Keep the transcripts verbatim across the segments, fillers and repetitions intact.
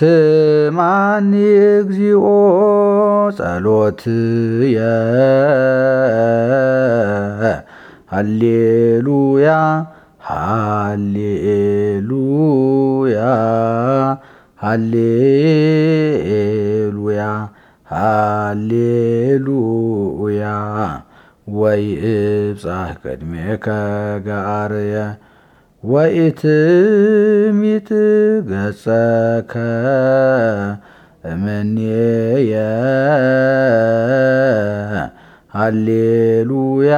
ስማኒ እግዚኦ ጸሎትየ ሃሌሉያ ሃሌሉያ ሃሌሉያ ሃሌሉያ ወይብጻሕ ቅድሜከ ገአርየ ወኢትሚት ገጸከ እምኔየ ሃሌሉያ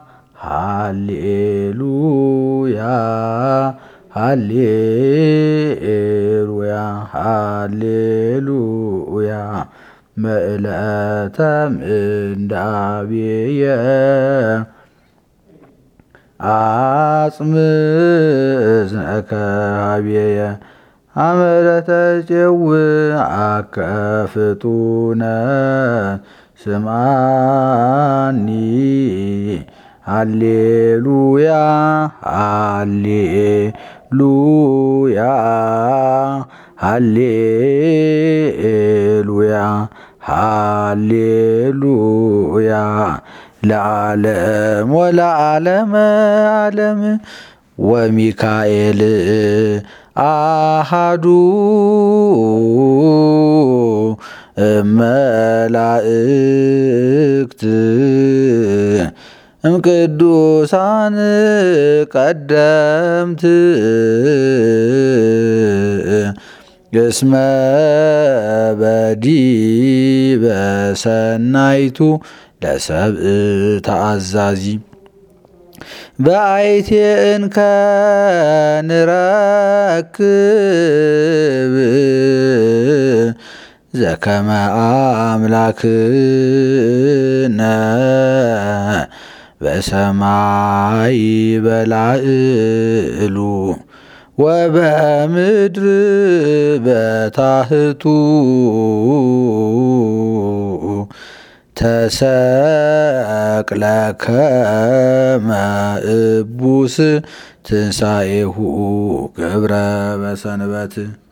ሃሌሉያ ሃሌሉያ ሃሌሉያ ምዕለተ ምንዳቤየ አጽም እዝነከ ኀቤየ አመረተ ፄውዐከ ፍጡነ ስምዓኒ ሃሌሉያ ሃሌሉያ ሃሌሉያ ሃሌሉያ ለዓለም ወለዓለመ ዓለም ወሚካኤል አሐዱ እመላእክት እምቅዱሳን ቀደምት እስመ በዲበ ሰናይቱ ለሰብእ ተአዛዚ በአይቴ እንከ ንረክብ ዘከመ አምላክነ በሰማይ በላዕሉ ወበምድር በታሕቱ ተሰቅለ ከመ እቡስ ትንሣኤሁ ገብረ በሰንበት